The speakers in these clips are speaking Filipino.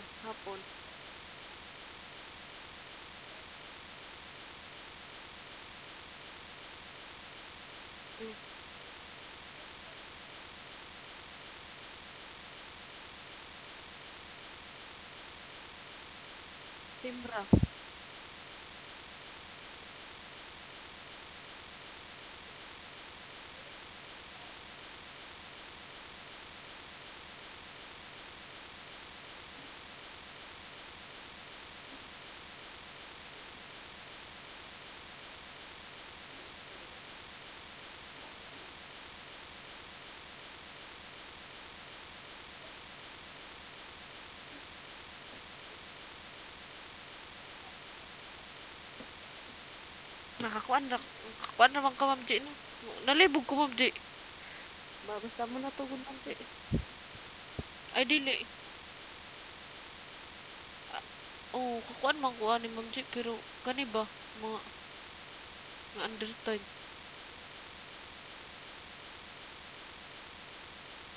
hapon. Hmm, timbra. Nakakuan naman ka, Ma'am J, no? Nalibog ko, Ma'am J. Basta mo na tugod, Ma'am J. Ay, dili. Oo, kakuan man ko ani, Ma'am J, pero kani ba? Mga undertime.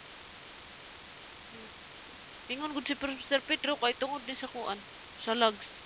Ingon gud si Sir Pedro kay tungod ni sa kuan, sa logs.